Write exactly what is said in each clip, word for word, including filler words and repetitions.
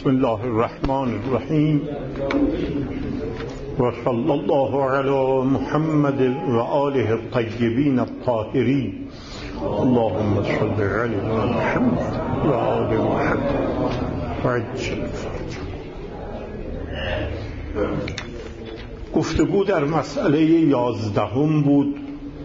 بسم الله الرحمن الرحیم و صلی الله علی محمد و آله الطیبین الطاهرین. اللهم صل علی محمد و آل محمد و عجل فرجه. گفتگو در مسئله یازدهم بود.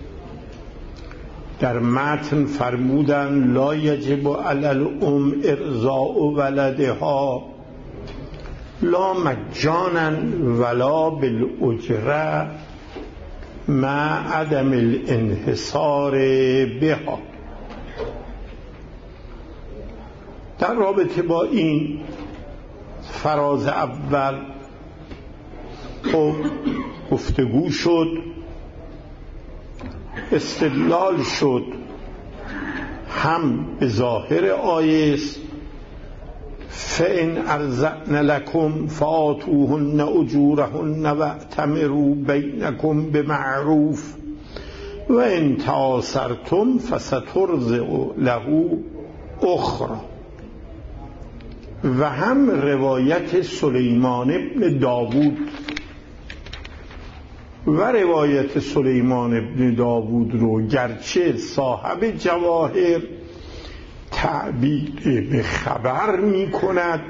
در متن فرمودن لا یجب علی الام ارضاء ولدها لا مجانا ولا بالاجره مع عدم الانحصار بها. در رابطه با این فراز اول خب گفتگو شد، استدلال شد هم به ظاهر آیه است فَإِنْ أَرْزَقْنَ لَكُمْ فَآتُوهُنَّ أُجُورَهُنَّ وَأْتَمِرُوا بَيْنَكُمْ بِمَعْرُوفٍ وَإِنْ تَعَاسَرْتُمْ فَسَتُرْضِعُ لَهُ أُخْرَى. و هم روایت سلیمان ابن داوود و روایت سلیمان ابن داوود رو گرچه صاحب جواهر تعبیر به خبر می کند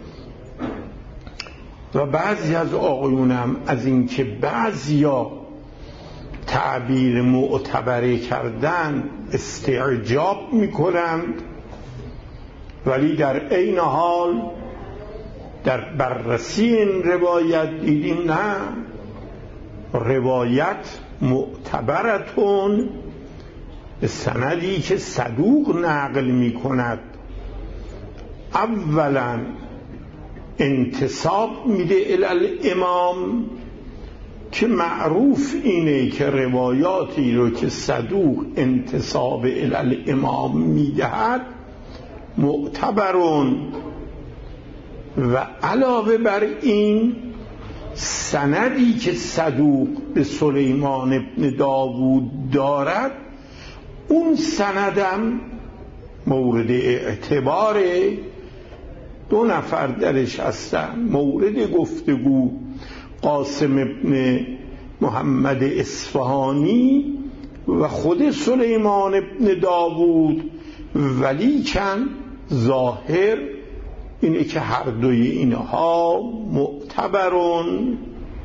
و بعضی از آقایونم از اینکه بعضیا تعبیر معتبره کردن استعجاب می کنند، ولی در عین حال در بررسی این روایت دیدیم نه، روایت معتبرتون به سندی که صدوق نقل می کند اولا انتساب میده الی الامام که معروف اینه که روایاتی رو که صدوق انتساب الی الامام میدهد معتبرون، و علاوه بر این سندی که صدوق به سلیمان ابن داوود دارد اون سندم مورد اعتبار، دو نفر درش هستن مورد گفتگو، قاسم ابن محمد اصفهانی و خود سلیمان ابن داوود، ولیکن ظاهر اینه که هر دوی اینها معتبرون.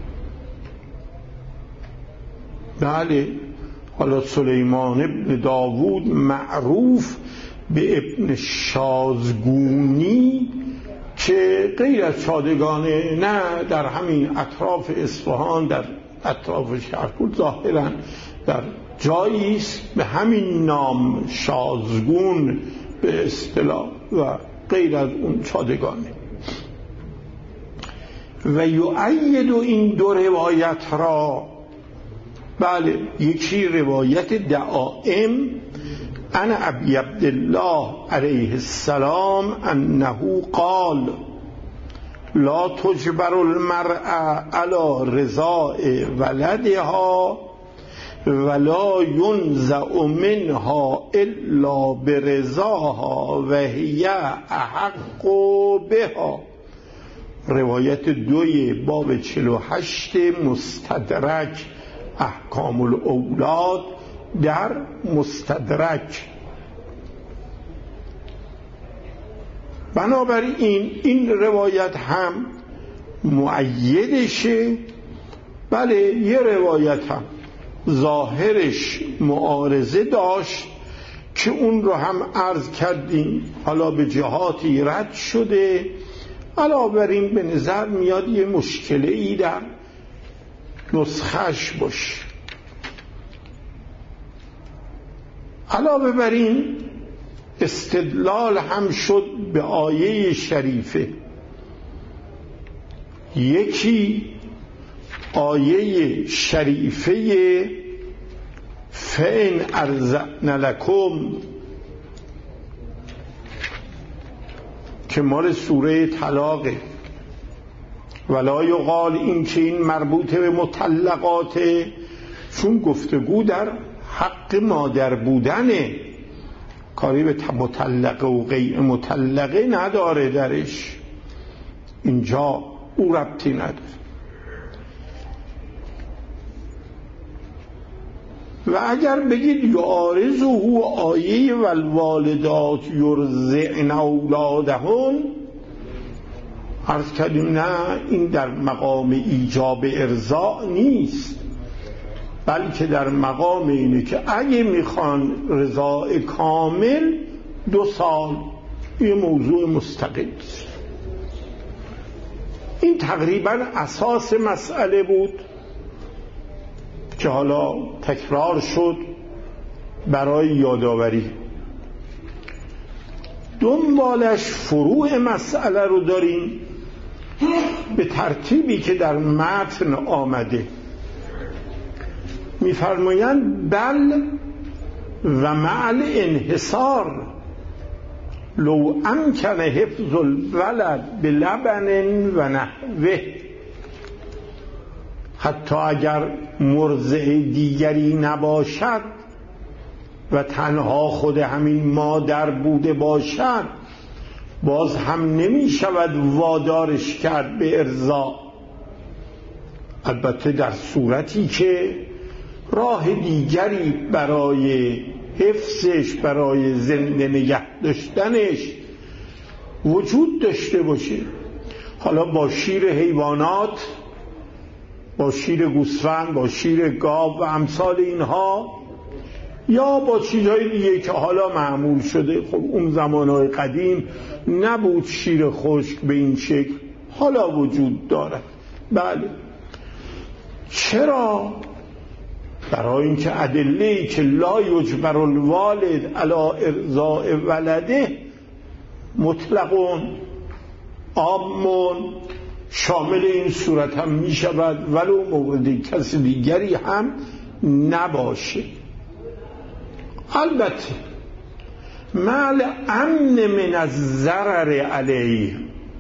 بله، حالا سلیمان ابن داوود معروف به ابن شازگونی که غیر از چادگانه نه در همین اطراف اصفهان، در اطراف شهرکوت ظاهرا در جایی است به همین نام شازگون به اصطلاح و غیر از اون چادگانه. و یؤید این دو روایت را، بله، یکی روایت دعائم عن ابی عبدالله علیه السلام انه قال لا تجبر المرأة على رضاء ولدها ولا ينزع منها الا برضاها و هی احق بها. روایت دوی باب چهل و هشت مستدرک احکام الاولاد در مستدرک. بنابراین این روایت هم مؤیدشه. بله، یه روایت هم ظاهرش معارضه داشت که اون رو هم عرض کردیم، حالا به جهاتی رد شده. علاوه بر این به نظر میاد یه مشکلی در نسخش باشه. علاوه بر این استدلال هم شد به آیه شریفه، یکی آیه شریفه فَإِنْ أَرْزَقْنَ لَكُمْ که مال سوره طلاقه، ولا یقال این که این مربوط به مطلقاته، چون گفتگو در حق مادر بودنه، کاری به مطلقه و غیر مطلقه نداره درش. اینجا او ربطی نداره. و اگر بگید یعارضه آیه والوالدات یرضعن اولادهن، عرض کردیم نه، این در مقام ایجاب ارضاع نیست، بلکه در مقام اینه که اگه میخوان رضاع کامل دو سال، یه موضوع مستقل است. این تقریبا اساس مسئله بود که حالا تکرار شد برای یادآوری. دنبالش فروع مسئله رو داریم به ترتیبی که در متن آمده. میفرمایند بل و مع الانحصار لو امکن حفظ الولد بلبن و نحوه، حتی اگر مرضع دیگری نباشد و تنها خود همین مادر بوده باشد، باز هم نمی شود وادارش کرد به ارضاع، البته در صورتی که راه دیگری برای حفظش، برای زنده نگه داشتنش وجود داشته باشه. حالا با شیر حیوانات، با شیر گوسفند، با شیر گاو و امثال اینها، یا با چیزهای دیگه که حالا معمول شده. خب اون زمانهای قدیم نبود شیر خشک به این شکل، حالا وجود دارد. بله، چرا؟ برای اینکه ادله‌ای که لا یجبر الوالد علی ارضاء ولده مطلقون عامون، شامل این صورت هم می شود ولو مورد کسی دیگری هم نباشه. البته مع امن من الضرر علیه،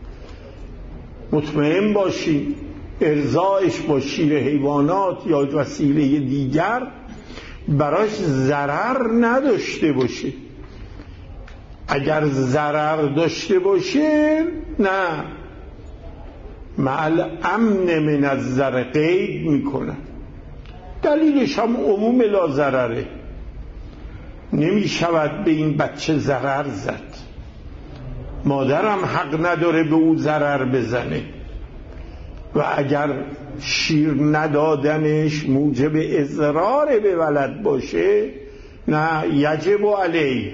مطمئن باشید ارضاعش با شیر حیوانات یا وسیله دیگر براش ضرر نداشته باشه. اگر ضرر داشته باشه نه، مع الامن من الضرر قید میکنه. دلیلش هم عموم لا ضرره، نمی شود به این بچه ضرر زد، مادرم حق نداره به او ضرر بزنه، و اگر شیر ندادنش موجب اضرار به ولد باشه نه، یجب علیه.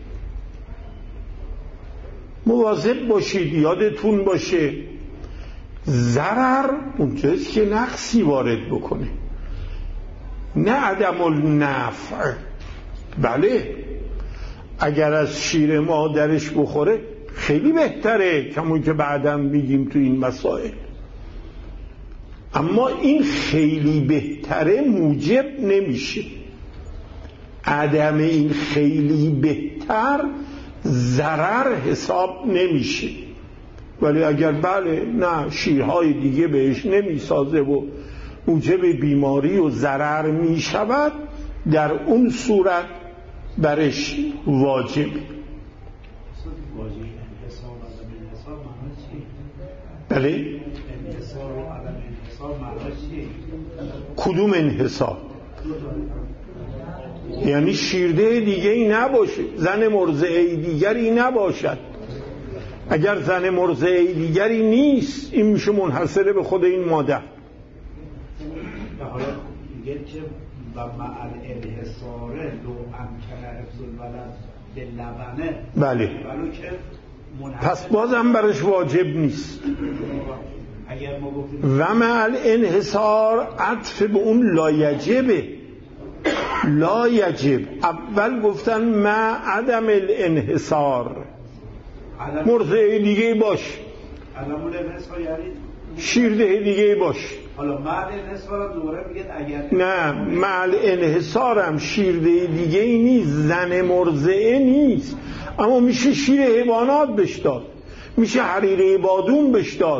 مواظب باشید، یادتون باشه ضرر اونجاست که نقصی وارد بکنه، نه عدم النفع. بله، اگر از شیر مادرش بخوره خیلی بهتره، کمون که بعدم میگیم تو این مسائل، اما این خیلی بهتره موجب نمیشه. عدم این خیلی بهتر ضرر حساب نمیشه. ولی اگر بله نه، شیرهای دیگه بهش نمیسازه و موجب بیماری و ضرر میشود، در اون صورت برش واجب. بله، کدوم انحصار؟ یعنی شیرده دیگه ای نباشه، زن مرضعه دیگری نباشد. اگر زن مرضعه دیگری نیست، این میشه منحصره به خود این مادر. حالا میگه که و مع الانحصار لو امکن حفظ الولد باللبنه، بله، ولو که پس بازم برش واجب نیست. اگر ما گفتیم و مع الانحصار عطف به اون لا یجبه، لا یجب. اول گفتن مع عدم الانحصار، مرضعه دیگه باش، علم الانحصار یعنی شیرده دیگه باش. حالا مع الانحصار دوباره میگه اگر نه، مع الانحصار هم شیرده دیگه ای نیست، زن مرضعه نیست، اما میشه شیر حیوانات بش داد، میشه حریره بادون بش داد،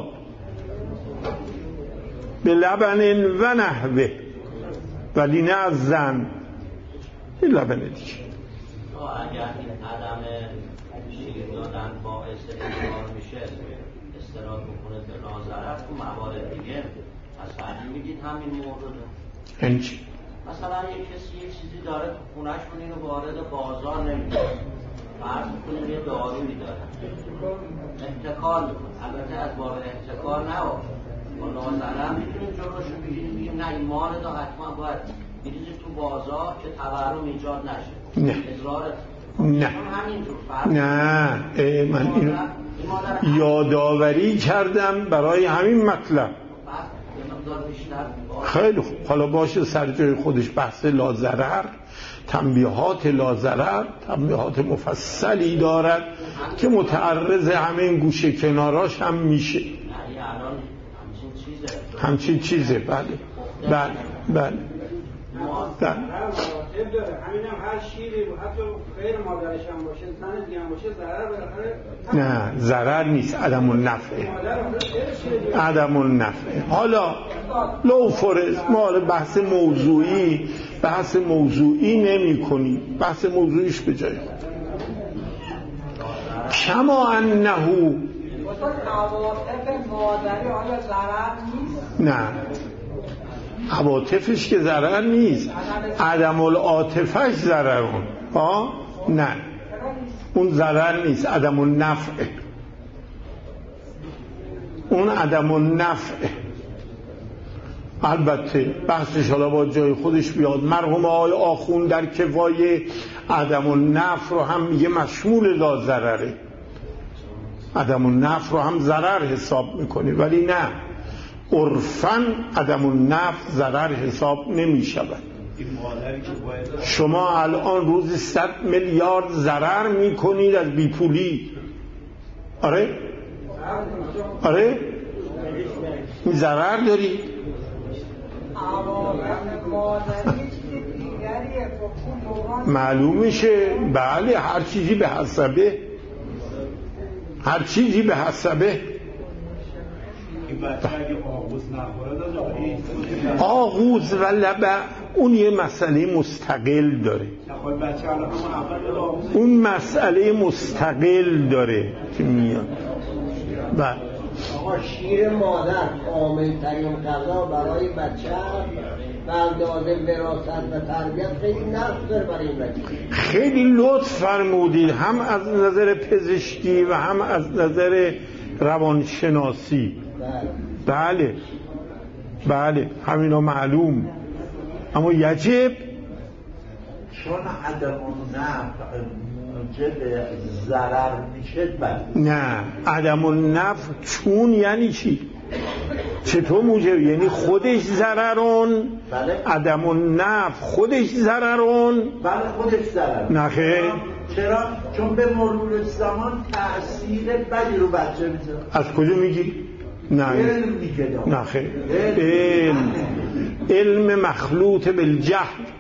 به لبن و نحوه، ولی نه از زن به لبن دیگه. اگر این عدم شیر دادن باعث اضرار میشه، استراحت مورد ناظرت تو موارد دیگه مثلا میگید همین مورد این چی؟ مثلا یک کسی یک چیزی داره تو خونه‌شون اینو وارد بازار نمیده، فرض کنید یه دارویی داره احتکار میکنه، البته از وارد احتکار نه با ناظرت میتونیم جلوشو بگیریم بگیم نه این مال دا حتما باید بریزی تو بازار که تورم ایجاد نشه. نه اضرار نه نه ای من اینو یادآوری کردم برای همین مطلب. خیلی خوب، حالا باشه سر جای خودش بحث لاضرر، تنبیهات لاضرر، تنبیهات مفصلی دارد که متعرض همه این گوشه کناراش هم میشه. همچین چیزه. بله بله بله بله همین هم هر شیری حتی غیر مادرش هم باشه زن دیگه هم باشه ضرر بالاخره نه ضرر نیست، عدم النفع، عدم النفع. حالا لو فرض ما بحث موضوعی بحث موضوعی نمی کنی، بحث موضوعیش به جای خود. کما انه عواطف مادری آیا ضرر نیست؟ نه عواطفش که ضرر نیست، عدم العاطفش ضررون. ها نه اون ضرر نیست، عدم النفع، اون عدم النفع. البته بحثش حالا با جای خودش بیاد. مرحوم آقای آخوند در کفایه عدم النفع رو هم میگه مشمول لا ضرره، عدم النفع رو هم ضرر حساب میکنه، ولی نه عرفاً عدم النفع ضرر حساب نمی شود. شما الان روزی صد میلیارد ضرر می کنید از بیپولی. آره؟ آره؟ می ضرر دارید؟ معلوم میشه. بله هر چیزی به حسبه، هر چیزی به حسبه. آغوز و لبع اون یه مسئله مستقل داره، اون مسئله مستقل داره که میاد. بله آقا شیر مادر کامل‌ترین غذا برای بچه و اندازه وراثت و تربیت خیلی نقص داره برای این بچه. خیلی لطف فرمودید، هم از نظر پزشکی و هم از نظر روانشناسی. بله بله همینا معلوم، اما یجب چون عدم النفع موجب ضرر میشه. بله نه عدم النفع چون یعنی چی؟ چطور موجب؟ یعنی خودش ضررون. بله. عدم النفع خودش ضررون. بله خودش ضرر. نه خیر. چرا؟ چون به مرور زمان تأثیر بدی رو بچه میذاره. از کجا میگی؟ نه علم میگه. نه خیر. علم علم مخلوط بالجهل.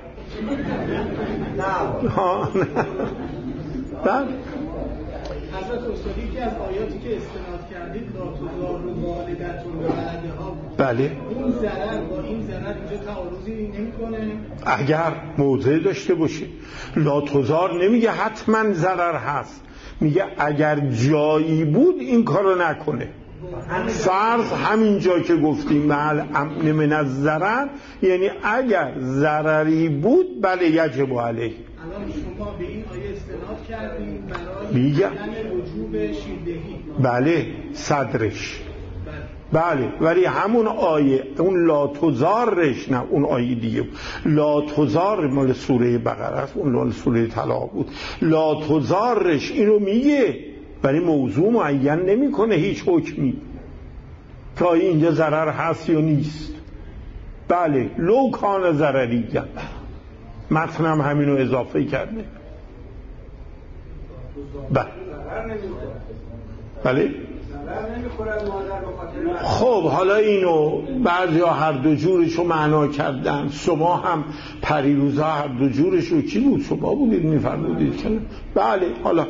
نه ها نه. بله حضرت استادی که از آیاتی که استناد کردید لا تضار والدتون بولدها، بله اون ضرر با این ضرر اینجا تعارضی نمیکنه؟ اگر موضع داشته باشه. لا تضار نمیگه حتما ضرر هست، میگه اگر جایی بود این کارو نکنه. فرض همین جا که گفتیم محل امن من الضرر، یعنی اگر ضرری بود بله یجب علیه. الان شما به این آیه استناد کردیم برای میگم وجوب شیردهی. بله صدرش. بله ولی همون آیه اون لا تضارش، نه اون آیه دیگه بود. لا تضار مال سوره بقره است، اون مال سوره طلاق بود. لا تضارش اینو میگه ولی موضوع معین نمیکنه هیچ حکمی که اینجا ضرر هست یا نیست. بله لو کان ضرری گم متنم همینو اضافه کرده. بله بله خب حالا اینو بعضی ها هر دو جورشو معنا کردن. شما هم پریروزا هر دو جورشو کی بود؟ شما بودید میفرمودید که بله. حالا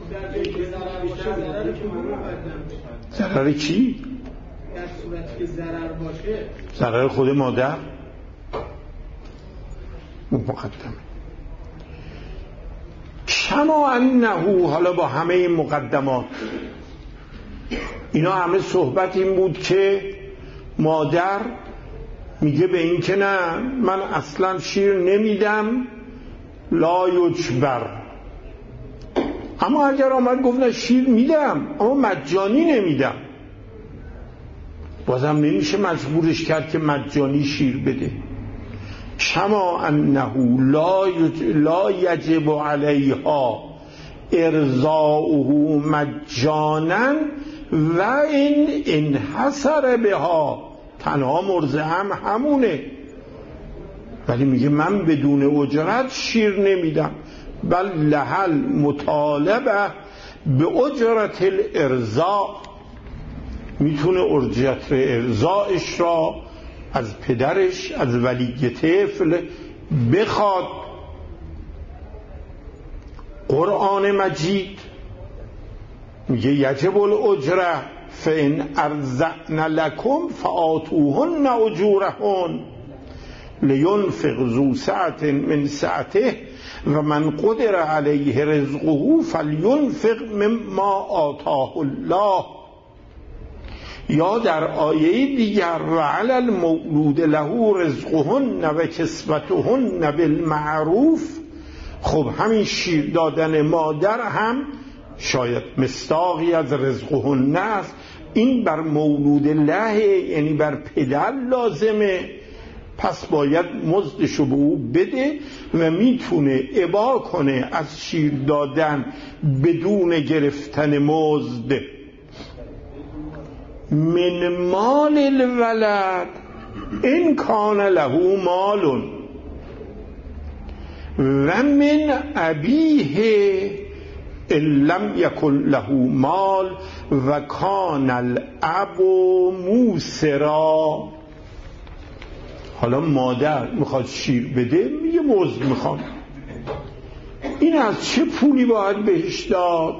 ضرر کی؟ در صورتی که ضرر باشه ضرر خود مادر مقدمه. کما انه، حالا با همه این مقدمات اینا همه صحبت این بود که مادر میگه به این که نه، من اصلا شیر نمیدم، لا یجبر. اما اگر آمد گفت نه شیر میدم اما مجانی نمیدم، بازم نمیشه مجبورش کرد که مجانی شیر بده. کما انه لا لا یجب علیها ارضاؤه مجانا و این انحصر بها، تنها مرضعم همونه، ولی میگه من بدون اجرت شیر نمیدم، بل لحل مطالبه به اجرت الارضاء، میتونه اجرت ارضاءش را از پدرش، از ولی طفل بخواد. قرآن مجید میگه یجب الاجره فان ارضعن لکم فآتوهن اجورهن لینفق ذو سعة من سعته و من قدر علیه رزقه فلینفق مما آتاه الله. یا در آیه دیگر و علی المولود له رزقهن و کسوتهن بالمعروف. خب همین شیر دادن مادر هم شاید مصداقی از رزقهن است، این بر مولود له یعنی بر پدر لازمه، پس باید مزدشو به او بده و میتونه ابا کنه از شیر دادن بدون گرفتن مزد. من مال الولد ان کان له مال و من ابیه ان لم یکن له مال و کان الاب موسرا. حالا مادر میخواد شیر بده، میگه مزد میخوام، این از چه پولی باید بهش داد؟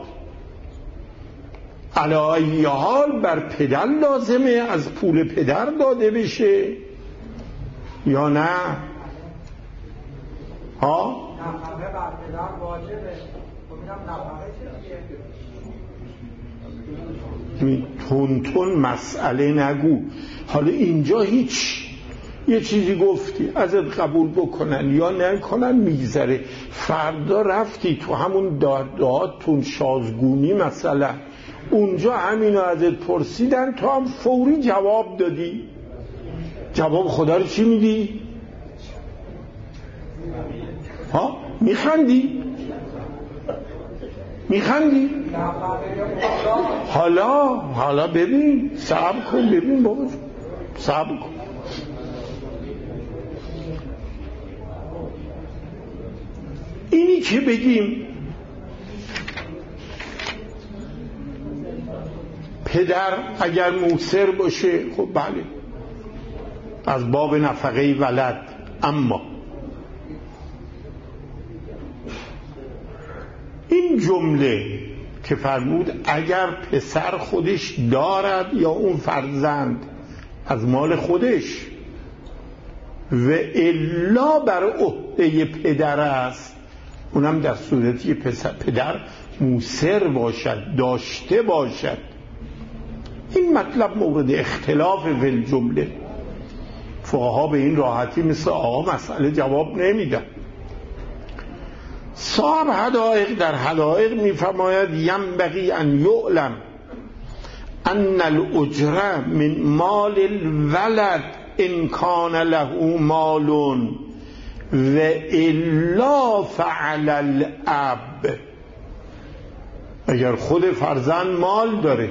علی ای حال بر پدر لازمه از پول پدر داده بشه یا نه؟ ها؟ نفقه بر پدر واجبه. خب نفقه چیه؟ تون تون مسئله نگو. حالا اینجا هیچ، یه چیزی گفتی ازت قبول بکنن یا نکنن میگذره، فردا رفتی تو همون داداتون شازگونی مثلا، اونجا همینو ازت پرسیدن تو هم فوری جواب دادی، جواب خدا رو چی میدی؟ ها؟ میخندی؟ میخندی؟ حالا حالا ببین، صبر کن ببین بابا، صبر کن. اینی که بگیم پدر اگر موسر باشه، خب بله از باب نفقه ولد، اما این جمله که فرمود اگر پسر خودش دارد یا اون فرزند از مال خودش و الا بر عهده پدر است، اونم در صورتی پسر پدر موسر باشد، داشته باشد. این مطلب مورد اختلاف فی الجمله، فقها به این راحتی مثل آقا مسئله جواب نمیدن. صاحب حدائق در حدائق میفرماید ینبغی ان یعلم ان الاجره من مال الولد ان کان له مال و الا فعل الاب. اگر خود فرزند مال داره،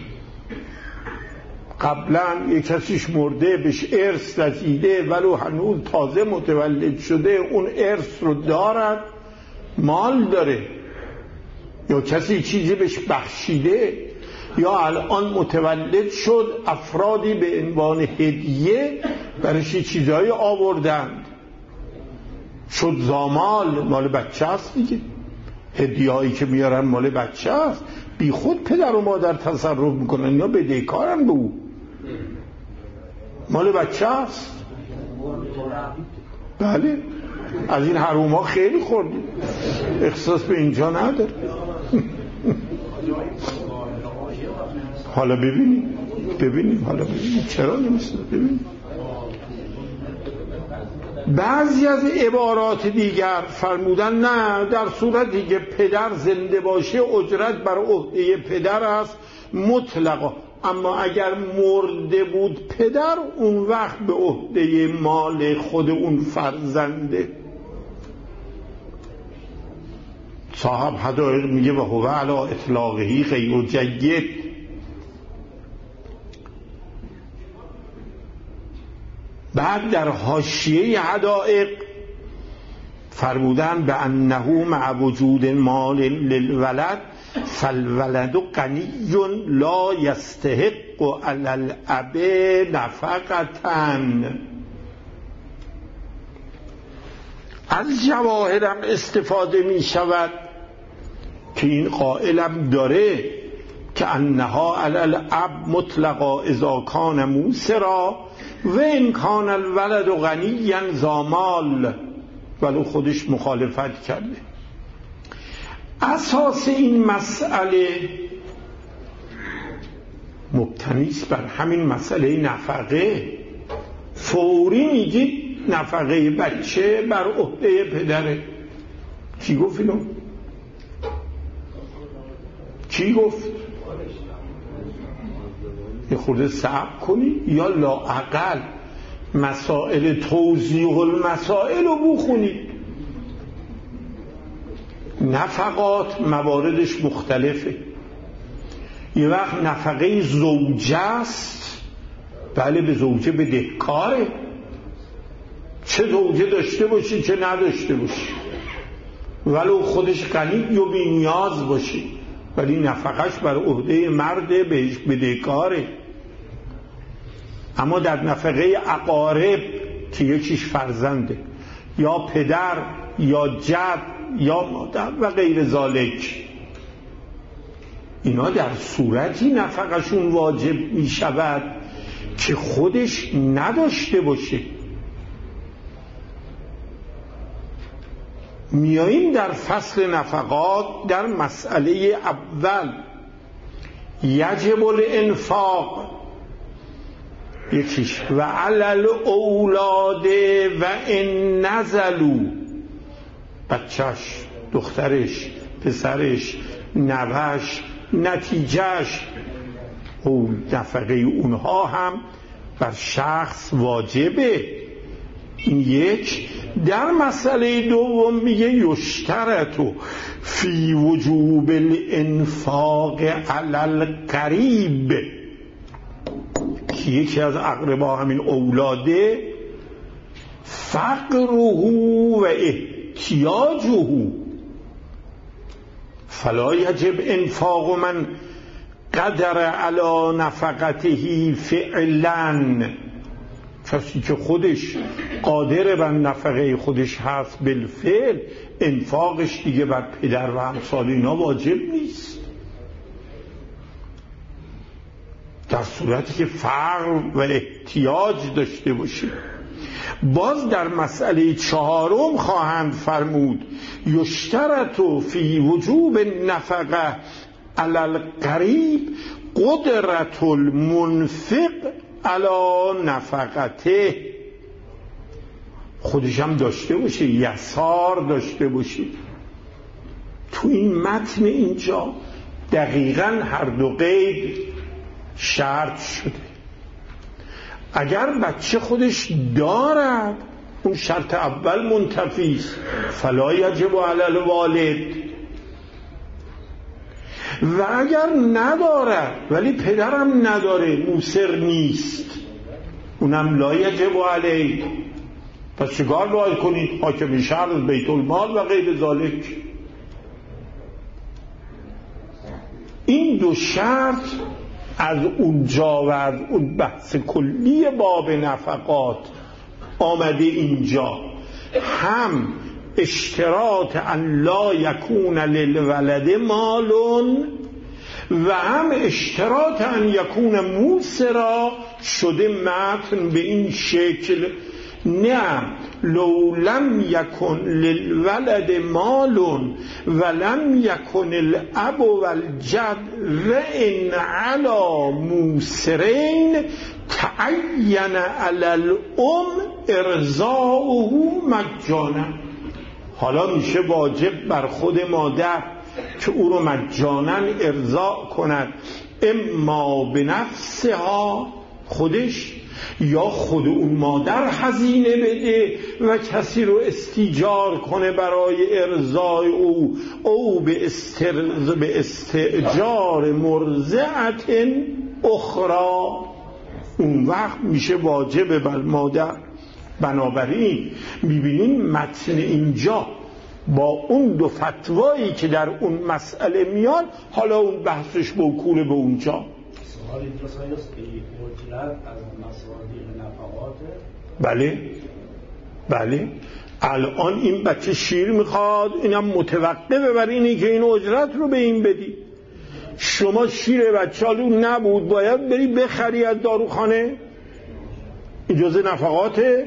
قبلا یک کسیش مرده بهش ارث رسیده ولو هنوز تازه متولد شده، اون ارث رو دارد، مال داره، یا کسی چیزی بهش بخشیده، یا الان متولد شد افرادی به عنوان هدیه برش چیزایی آوردند، شد زامال، مال بچه است دیگه، هدیه هایی که میارن مال بچه است، بی خود پدر و مادر تصرف میکنن یا بدهکارن به او، مال بچه است. بله از این حروم ها خیلی خوردیم، احساس به اینجا نداره. حالا ببینیم ببینیم حالا ببینیم چرا نمیشه. ببینیم بعضی از عبارات دیگر فرمودن نه، در صورتی که پدر زنده باشه اجرت بر عهده پدر است مطلقا، اما اگر مرده بود پدر اون وقت به عهده مال خود اون فرزنده. صاحب حدائق میگه و هو علی اطلاقه غیر جید. بعد در حاشیه حدائق فرمودن به انه مع وجود مال للولد فالولد غنی لا یستحق علی الاب نفقتن. از جواهرم استفاده می شود که این قائلم داره که انها علی الاب مطلقا اذا کان موسرا و این کان الولد غنیا ذا مال، ولو خودش مخالفت کرده. اساس این مسئله مبتنی است بر همین مسئله نفقه. فوری میگید نفقه بچه بر عهده پدره. کی گفت اینو؟ کی گفت؟ یه خورده صبر کنی یا لااقل مسائل توضیح المسائل رو بخونید. نفقات مواردش مختلفه. یه وقت نفقه زوجه است، بله به زوجه بدهکاره، چه زوجه داشته باشی چه نداشته باشی، ولو خودش غنی و بی نیاز باشی، ولی نفقش بر عهده مرد بهش بدهکاره. اما در نفقه اقارب که یکیش فرزنده یا پدر یا جد یا مادر و غیر ذالک، اینا در صورتی نفقشون واجب می شود که خودش نداشته باشه. میاییم در فصل نفقات در مسئله اول یجب الانفاق یکیش و علل اولاد و ان نزلوا، بچهش، دخترش، پسرش، نوش، نتیجهش، اول نفقه اونها هم بر شخص واجبه. این یک. در مسئله دوم میگه یشترطو فی وجوب الانفاق علی القریب، که یکی از اقربا همین اولاده فقره و احتیاجه فلا یجب انفاق من قدر علی نفقته فعلا. کسی که خودش قادر بر نفقه خودش هست بالفعل، انفاقش دیگه بر پدر و همسال اینا واجب نیست، در صورتی که فقر و احتیاج داشته باشه. باز در مسئله چهارم خواهند فرمود یشترط فی وجوب نفقه علی القریب قدرت المنفق علی نفقته، خودش هم داشته باشه، یسار داشته باشه. تو این متن اینجا دقیقاً هر دو قید شرط شده. اگر بچه خودش دارد اون شرط اول منتفی است، فلا یجب علی الوالد. و اگر ندارد ولی پدرم نداره، موسر نیست، اونم لا یجب علیه. پس چیکار باید کنید؟ حاکم شهر، بیت المال و غیر ذالک. این دو شرط از اونجا و از اون بحث کلی باب نفقات آمده اینجا، هم اشتراط ان لا یکون للولد مالون و هم اشتراط ان یکون موسرا شده متن به این شکل نه لو لم یکن للولد مال ولم یکن الاب والجد و ان علی موسرین تعین علی الام ارضاؤه مجانا. حالا میشه واجب بر خود مادر که او رو مجانا ارضاء کند، اما به نفسها خودش یا خود اون مادر هزینه بده و کسی رو استیجار کنه برای ارضای او، او به, استر... به استئجار مرضعت اخرى، اون وقت میشه واجب بر مادر. بنابراین میبینیم متن اینجا با اون دو فتوایی که در اون مسئله میاد، حالا اون بحثش موکول به اونجا. سوال اینجا سایست که اجرت از مصادیق نفقاته؟ بله بله. الان این بچه شیر میخواد، اینم متوقفه بر اینی که این اجرت رو به این بدی. شما شیر بچه هالو نبود باید بری بخری از داروخانه، اجازه نفقاته؟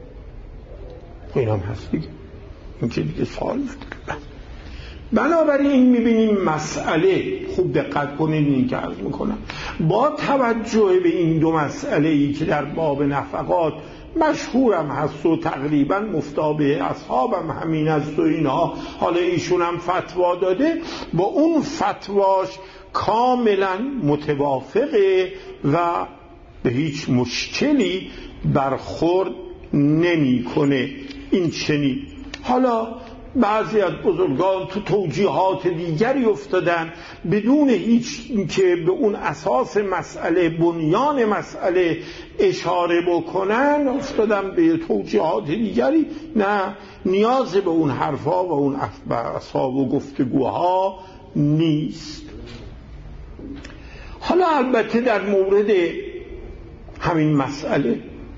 اینم هست دیگه، این که دیگه سوال نداره. بنابراین میبینیم مسئله، خوب دقت کنید این که عرض میکنم، با توجه به این دو مسئله ای که در باب نفقات مشهورم هست و تقریبا مفتابه اصحابم همین است و اینها، حالا ایشون هم فتوا داده، با اون فتواش کاملا متوافقه و به هیچ مشکلی برخورد نمی کنه. این چنین. حالا بعضی از بزرگان تو توجیهات دیگری افتادن بدون هیچ که به اون اساس مسئله، بنیان مسئله اشاره بکنن، افتادن به توجیهات دیگری. نه، نیاز به اون حرفا و اون اصحاب و گفتگوها نیست. حالا البته در مورد همین مسئله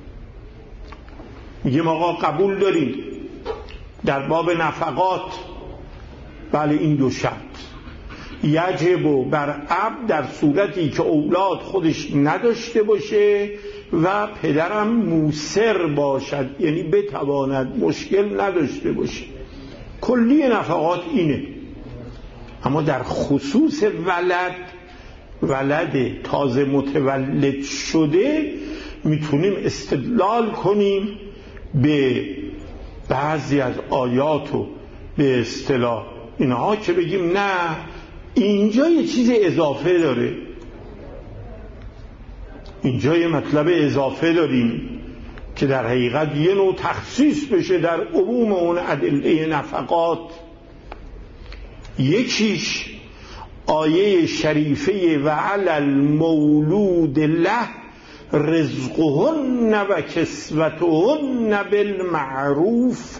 میگیم آقا قبول داریم در باب نفقات، بله این دو شرط یجب و بر اب در صورتی که اولاد خودش نداشته باشه و پدرم موسر باشد، یعنی بتواند، مشکل نداشته باشه. کلی نفقات اینه. اما در خصوص ولد، ولد تازه متولد شده، میتونیم استدلال کنیم به بعضی از آیات و به اصطلاح اینها که بگیم نه اینجا یه چیز اضافه داره، اینجا یه مطلب اضافه داریم که در حقیقت یه نوع تخصیص بشه در عموم اون ادله نفقات. یکیش آیه شریفه و علی المولود له رزقهن و کسوتهن بالمعروف.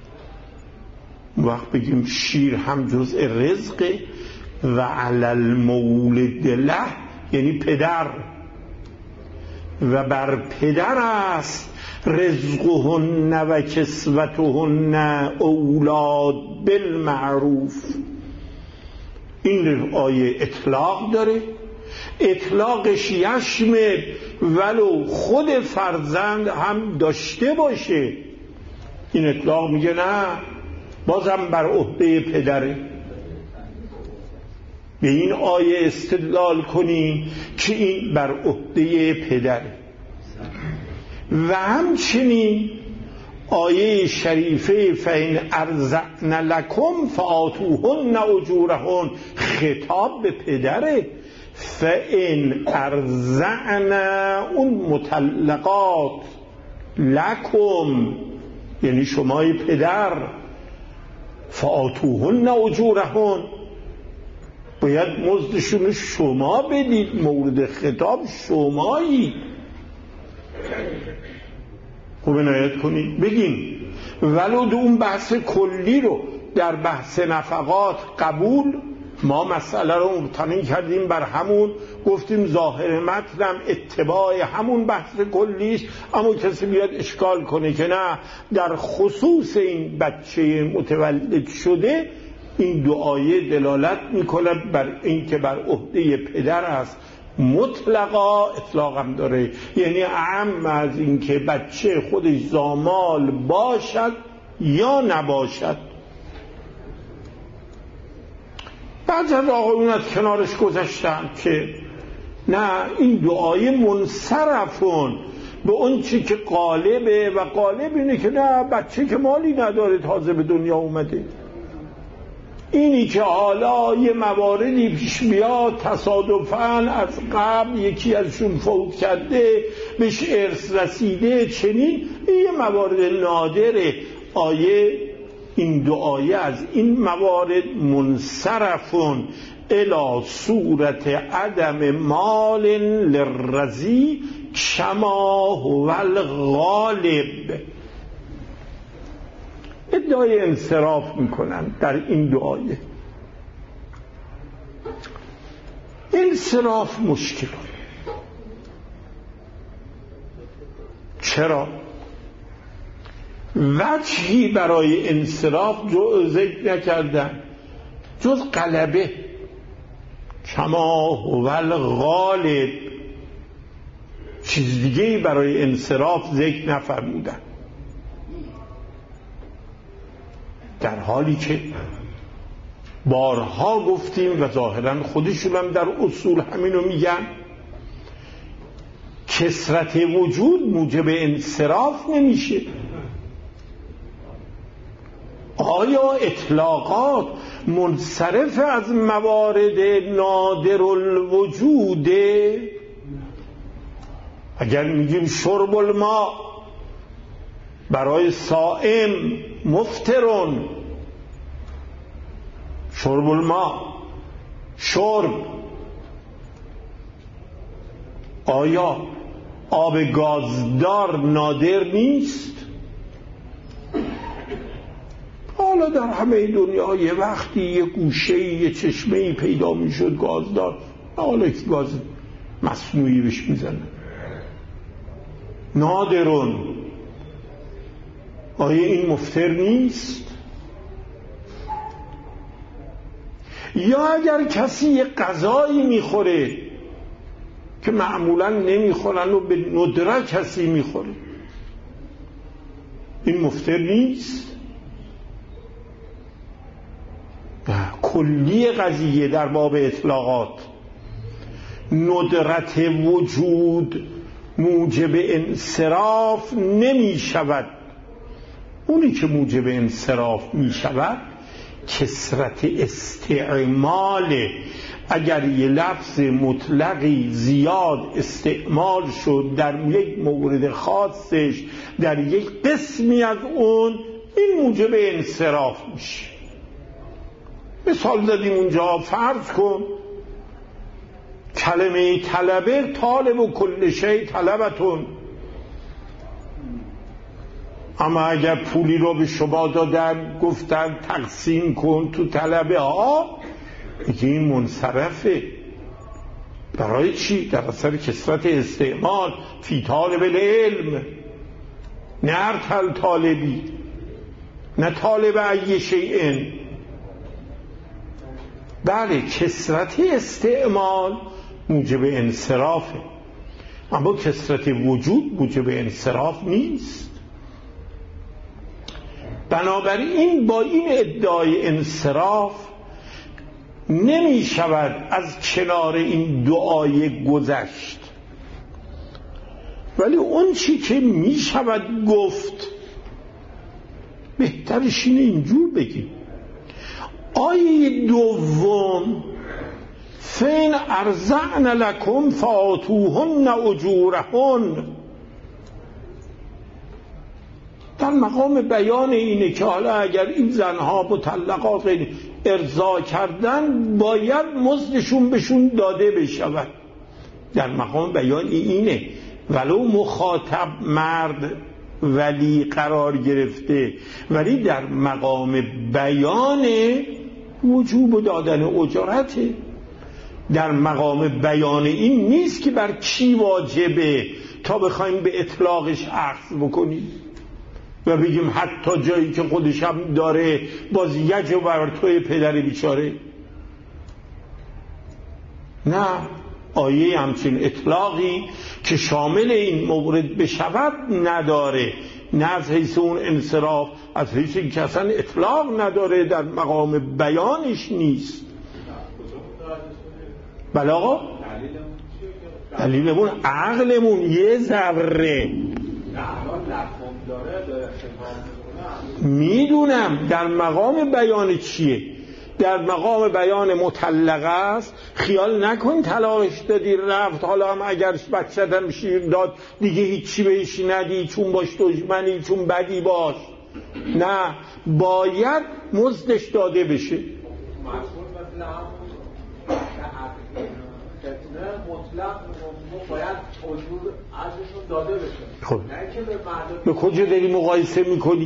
وقت بگیم شیر هم جزء رزقه و علی المولد له یعنی پدر، و بر پدر است رزقهن و کسوتهن اولاد بالمعروف. این آیه اطلاق داره، اطلاقش یشمل ولو خود فرزند هم داشته باشه. این اطلاق میگه نه بازم بر عهده پدره. به این آیه استدلال کنیم که این بر عهده پدره. و همچنین آیه شریفه فَإِنْ أَرْزَقْنَ لَكُمْ فَآتُوهُنَّ أُجُورَهُنَّ خطاب به پدره. فَإِنْ أَرْزَقْنَ اون مطلقات لکم یعنی شمای پدر، فَآتُوهُنَّ أُجُورَهُنَّ باید مزدشون شما بدید، مورد خطاب شمایی. خوب عنایت کنید بگیم ولو دو اون بحث کلی رو در بحث نفقات قبول، ما مسئله رو مبتنی کردیم بر همون، گفتیم ظاهر متنم اتباع همون بحث کلیش. اما کسی بیاد اشکال کنه که نه در خصوص این بچه متولد شده این دو آیه دلالت میکنه بر این که بر عهده پدر است مطلقا اطلاق هم داره، یعنی اعم از این که بچه خودش زامال باشد یا نباشد. بعضی از آقایون از کنارش گذاشتن که نه، این دعای منصرفون به اون چی که غالبه، و غالب اینه که نه، بچه که مالی نداره تازه به دنیا اومده، اینی که حالا یه مواردی پیش بیاد تصادفاً از قبل یکی ازشون فوت کرده بهش ارث رسیده، چنین یه موارد نادره. آیه این دعایه از این موارد منصرفون الی صورت عدم مال للرضی کما هو الغالب. ادعای انصراف میکنن در این دعایه. انصراف مشکل. چرا؟ وجهی برای انصراف جو ذکر نکردن جز غلبه، کما هو الغالب. چیز دیگه برای انصراف ذکر نفرمودن، در حالی که بارها گفتیم و ظاهرا خودشون هم در اصول همینو میگن، کثرت وجود موجب انصراف نمیشه. آیا اطلاقات منصرف از موارد نادر الوجوده؟ اگر میگیم شرب الماء برای صائم مفطرون، شرب الماء شرب، آیا آب گازدار نادر نیست؟ حالا در همه دنیا یه وقتی یه گوشه یه چشمه پیدا میشد گازدار، حالا که گاز مصنوعی بهش میزنه، نادرون. آیا این مفطر نیست؟ یا اگر کسی یه غذایی میخوره که معمولا نمیخورن و به ندرت کسی میخوره، این مفطر نیست؟ کلی قضیه در باب اطلاقات ندرت وجود موجب انصراف نمی شود. اونی که موجب انصراف می شود کثرت استعماله. اگر یه لفظ مطلقی زیاد استعمال شد در یک مورد خاصش، در یک قسمی از اون، این موجب انصراف میشه. مثال زدیم اونجا، فرض کن کلمه طلبه طالب و کل شی طلبتون، اما اگر پولی رو به شما دادن گفتن تقسیم کن تو طلبه ها، میگه این منصرفه. برای چی؟ در اثر کثرت استعمال. فی طالب العلم، نه ارتل طالبی، نه طالب ای شیئن. بله، کثرت استعمال موجب انصرافه، اما کثرت وجود موجب انصراف نیست. بنابراین با این ادعای انصراف نمی شود از کنار این دعای گذشت. ولی اون چی که می شود گفت، بهترش اینه اینجور بگیم. آیه دوم، فین ارزعن لکم فآتوهن اجورهن، در مقام بیان اینه که حالا اگر این زنها مطلقات ارضا کردن باید مزدشون بهشون داده بشود. در مقام بیان اینه، ولو مخاطب مرد ولی قرار گرفته، ولی در مقام بیان وجوب دادن اجرته. در مقام بیان این نیست که بر کی واجبه تا بخوایم به اطلاقش اخذ بکنیم و بگیم حتی جایی که خودش هم داره باز یج و بر توی پدر بیچاره. نه، آیه همچین اطلاقی که شامل این مورد بشود نداره، نه از حیث اون انصراف، از حیث این که اصلا اطلاق نداره، در مقام بیانش نیست. بله آقا دلیلمون عقلمون یه ذره میدونم در مقام بیان چیه، در مقام بیان مطلقه است. خیال نکن طلاقش دادی رفت، حالا هم اگر بچت هم شیر داد دیگه هیچی بهش ندی چون باش دشمنی چون بدی باش. نه، باید مزدش داده بشه. مطلق باید اجور ازشون داده بشه. خب نه که به مردم به کجا داری مقایسه میکنی؟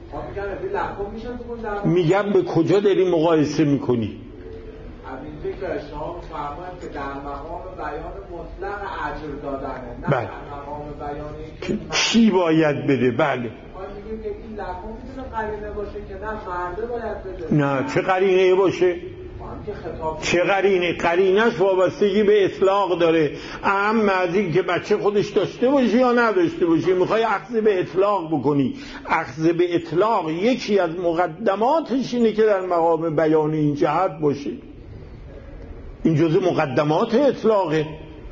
میگم به کجا داری مقایسه میکنی؟ همین که شما فرمایید که در مقام بیان مطلق اجر دادنه، نه بله. در مقام بیان که چی باید بده؟ بله. ما میگیم که این لقب میتونه قرینه باشه که نه مرده باید بده. نه، چه قرینه باشه؟ چه قرینه؟ قرینش وابستگی به اطلاق داره. اهم از این که بچه خودش داشته باشه یا نداشته باشه، میخوای اخذ به اطلاق بکنی. اخذ به اطلاق یکی از مقدماتش اینه که در مقام بیان این جهت باشه. این جزء مقدمات اطلاقه.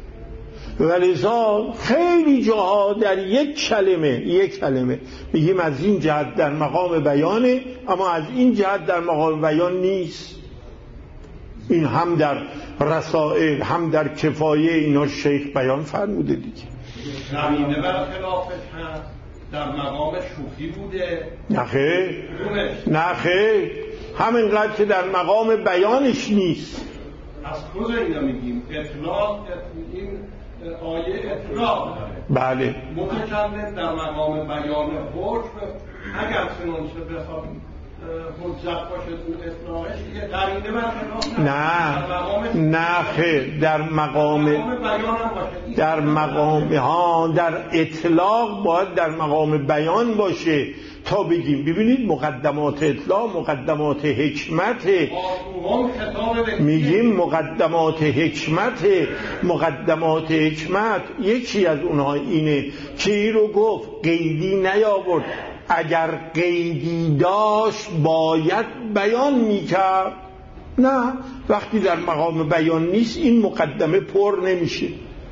ولذا خیلی جاها در یک کلمه یک کلمه میگیم از این جهت در مقام بیانه، اما از این جهت در مقام بیان نیست. این هم در رسائل هم در کفایه اینا شیخ بیان فرموده دیگه. زمینه برخلافش هست در مقام شوخی بوده. نخیر نخیر همینقدر که در مقام بیانش نیست. از کجا اینا میگیم؟ اطلاق، این آیه اطلاق داره. بله. متکلم در مقام بیان حکم اگر چنانچه بخواد حجت باشه تو اطلاقش یه قرینه برخلاف نه نه خیر در مقام در مقام ها در اطلاق باید در مقام بیان باشه تا بگیم. ببینید مقدمات اطلاق مقدمات حکمت، میگیم مقدمات حکمت. مقدمات حکمت یکی از اونها اینه که این رو گفت قیدی نیاورد، اگر قیدی داشت باید بیان میکرد. نه، وقتی در مقام بیان نیست این مقدمه پر نمیشه.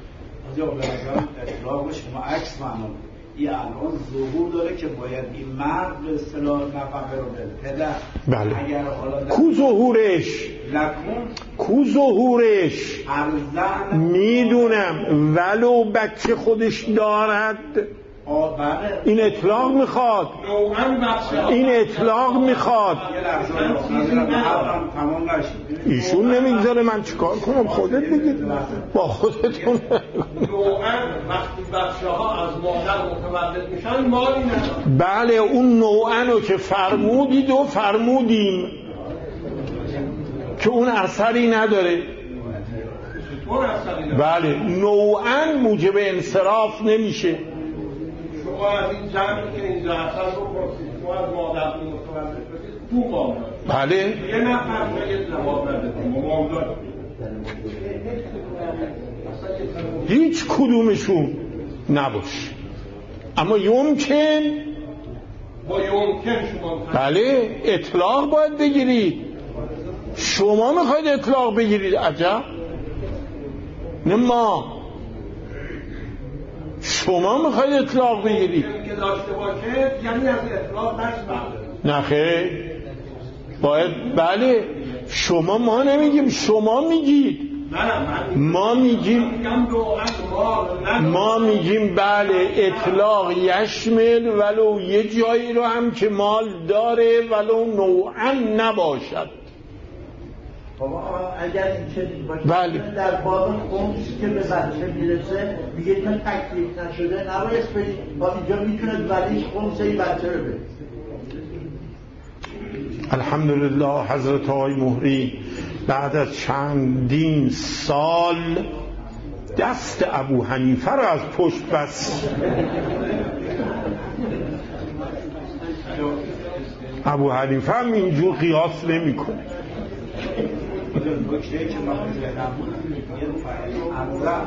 اطلاق شما عکس معنا این الان ظهور داره که باید این مرد به اصطلاح نفقه رو بده پدر. بله. اگر حالا کو ظهورش لکن کو ظهورش ارزن میدونم ولو بچه خودش دارد این اطلاق میخواد، این اطلاق میخواد. ایشون نمیگذاره من چیکار کنم؟ خودت بگید با خودتون. نوعاً وقتی بچه ها از مادر متولد میشن مالی نداره. بله اون نوعاً رو که فرمودید و فرمودیم که اون اثری نداره. بله نوعاً موجب انصراف نمیشه. شما از این جمعی که اینجا اثر رو پرسید شما از مادر متولد شدید تو مام دارید. بله یه نفر یه جواب ندادیم مام دارید. هیچ کدومشون نباش، اما یمکن با یمکن شما بله اطلاق باید بگیرید. شما میخواید اطلاق بگیرید؟ عجب. نه ما شما میخواید اطلاق بگیرید که داشته باشه یعنی از اطلاق نشد. نه خیر باید بله شما ما نمیگیم شما میگید. ما میگیم ما میگیم بله اطلاق یشمل ولو یه جایی رو هم که مال داره ولو نوعا نباشد. بابا اگر این چنین باشه بله. در باب خمسی که به بچه میرسه میگه تا تکلیف نشده نباید بدید با اینجا میتونه ولیش خمس این بچه رو بده. الحمدلله حضرت آقای مهری بعد از چندین سال دست ابو حنیفه رو از پشت بس. ابو حنیفه هم اینجور قیاس نمی کنه. نکته که ما ذهنم بود یه ارزه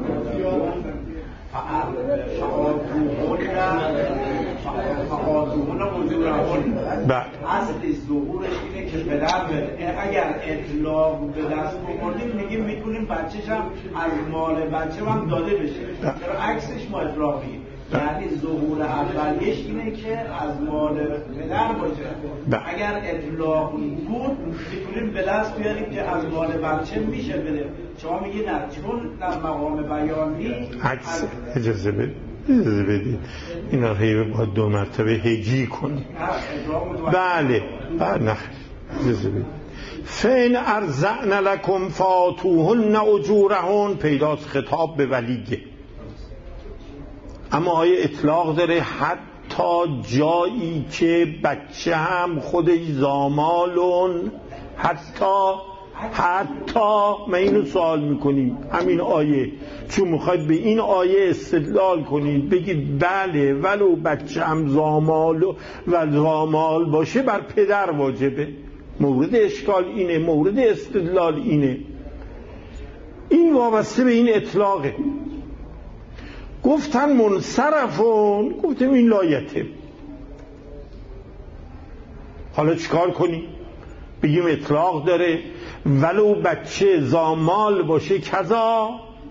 فعادوهن وجورهن اصل ظهورش اینه که به اگر اطلاق به دست بکنیم میگیم میتونیم بچه‌ش هم از مال بچه هم داده بشه، چرا عکسش ما اطلاقی، یعنی ظهور اولیش اینه که از مال پدر باشه. اگر اطلاق بود میتونیم به دست بیاریم که از مال بچه میشه بده. شما میگی نه، چون در مقام بیانی عکس. اجازه بدید اجازه بدید اینا رو باید دو مرتبه هجی کنیم. بله بله نه اجازه بدید. فین ارزعن لکم فاتوهن اجورهن، پیداست خطاب به ولیه، اما آیه اطلاق داره حتی جایی که بچه هم خودش زامالون، حتی حتی ما اینو سوال میکنیم همین آیه، چون میخواید به این آیه استدلال کنید بگید بله ولو بچه هم زامال و زامال باشه بر پدر واجبه. مورد اشکال اینه، مورد استدلال اینه، این وابسته به این اطلاقه. گفتن منصرفون، گفتم این لایته. حالا چیکار کنیم؟ بگیم اطلاق داره ولو بچه زامال باشه کذا؟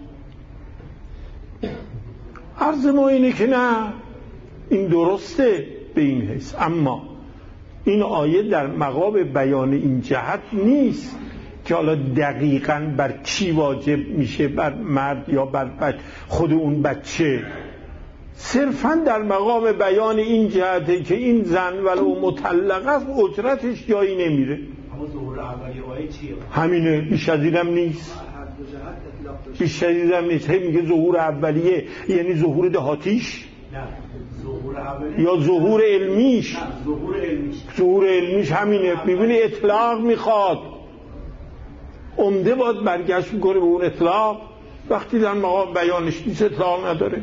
عرض ما اینه که نه، این درسته به این حیث، اما این آیه در مقام بیان این جهت نیست که حالا دقیقاً بر کی واجب میشه، بر مرد یا بر خود اون بچه، صرفاً در مقام بیان این جهته که این زن ولو مطلقه است اجرتش جایی نمیره. اما ظهور اولی آیه چیه؟ همینه، بیش از اینم نیست، بیش از اینم نیست. هی میگه ظهور اولیه یعنی ظهور دهاتیش، نه ظهور اولیه یا ظهور علمیش، نه ظهور علمیش، ظهور علمیش همینه. میبینی اطلاق میخواد، عمده باید برگشت میکنه به اون اطلاق، وقتی در مقام بیانش نیست اطلاق نداره.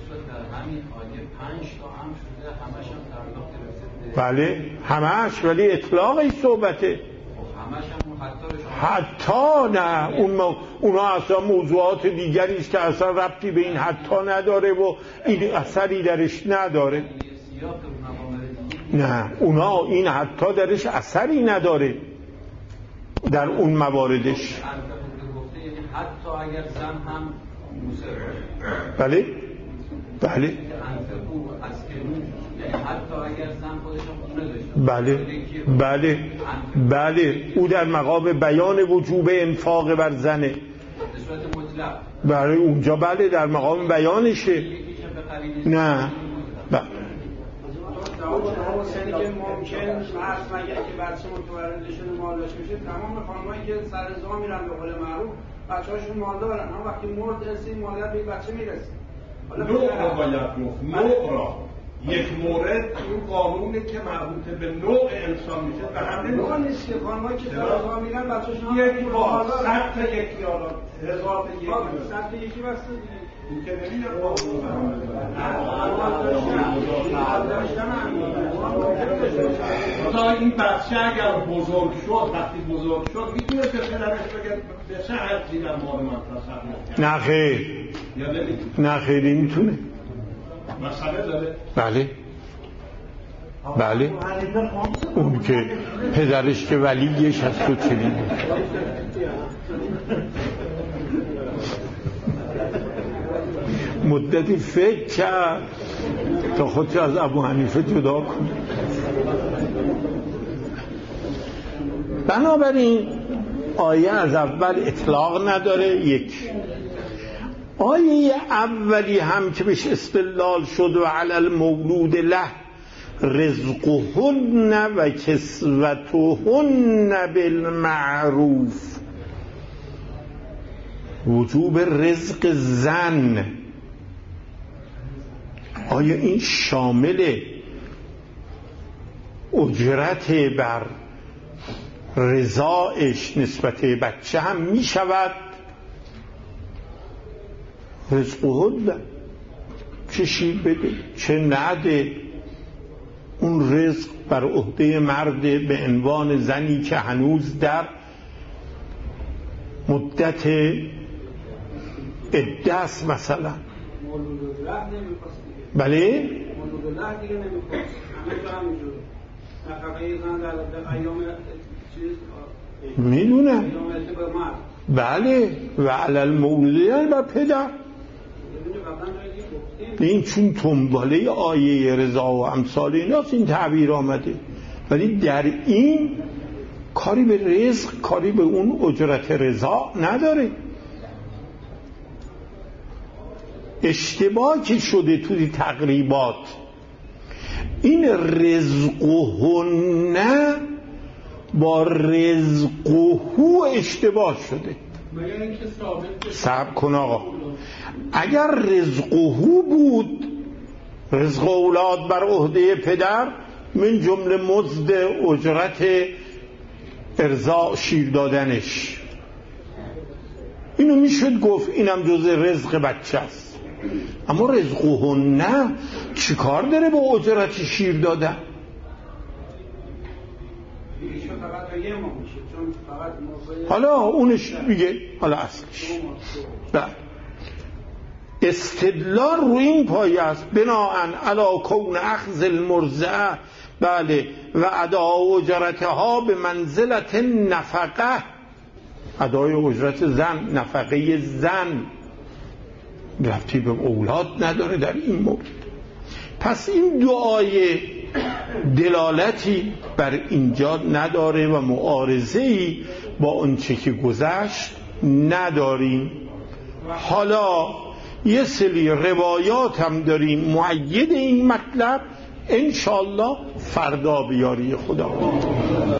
بله همش، ولی اطلاقش صحبته، حتی نه اون ما... اونا اصلا موضوعات دیگری است که اصلا ربطی به این حتی نداره و این اثری درش نداره. نه اونا این حتی درش اثری نداره در اون مواردش. حتی اگر زن هم موسر باشه. بله بله حتی اگر زن خودش خونه داشته. بله بله بله او در مقام بیان وجوب انفاق بر زنه، به صورت مطلق. برای اونجا بله در مقام بیانشه. نه بله حسینی که ممکن هست مگر که بچه متولد شده مالدار میشه، تمام خانمایی که سر ازدواج میرن به قول معروف بچه‌هاشون مالدارن، اما وقتی مرد ارثی مادر به بچه میرسه. حالا نوع را باید گفت، نوع را یک مورد این قانونه که مربوط به نوع انسان میشه و همه نوع نیست که خانمایی که سر ازدواج میرن بچه‌هاشون یکی با صد تا یکی حالا هزار تا یکی صد تا یکی بسته دیگه. این که ببینم قانون تا این بچه اگر بزرگ شد، وقتی بزرگ شد میتونه به پدرش بگه به چه حدی در مال من تصرف کرد؟ نه خیر نه خیلی میتونه. مسئله داره؟ بله بله اون که پدرش که ولیش هست تو چنین مدتی فکر کرد تا خودش از ابو حنیفه جدا کنه. بنابراین آیه از اول اطلاق نداره. یک آیه اولی هم که بهش استدلال شد و علی المولود له رزقهن و کسوتهن بالمعروف، وجوب رزق زن، آیا این شامل اجرت بر رضایش نسبت بچه هم می شود؟ رزقهن چه شی بده چه نده، اون رزق بر عهده مرد به عنوان زنی که هنوز در مدت عده است مثلا. بله میدونم. بله و علی المولود و پدر. این چون تنباله آیه رضا و امثال ایناست این تعبیر آمده، ولی در این کاری به رزق، کاری به اون اجرت رضا نداره. اشتباه که شده توی تقریبات این رزقهن با رزقهو اشتباه شده. صبر کن آقا، اگر رزقهو بود، رزق اولاد بر عهده پدر، من جمله مزد اجرت ارضاء شیر دادنش، اینو میشد گفت اینم جز رزق بچه است. اما رزقهن نه، چی کار داره با اجرت شیر دادن؟ حالا اونش میگه، حالا اصلش بله استدلال رو این پایه است بناهن علا کون اخذ المرضعه بله و ادا اجرتها به منزلت نفقه، ادای اجرت زن، نفقه زن ربطی به اولاد نداره در این مورد. پس این دعای دلالتی بر اینجا نداره و معارضه‌ای با اون چه که گذشت نداریم. حالا یه سری روایات هم داریم مؤید این مطلب، انشالله فردا بیاری خدا.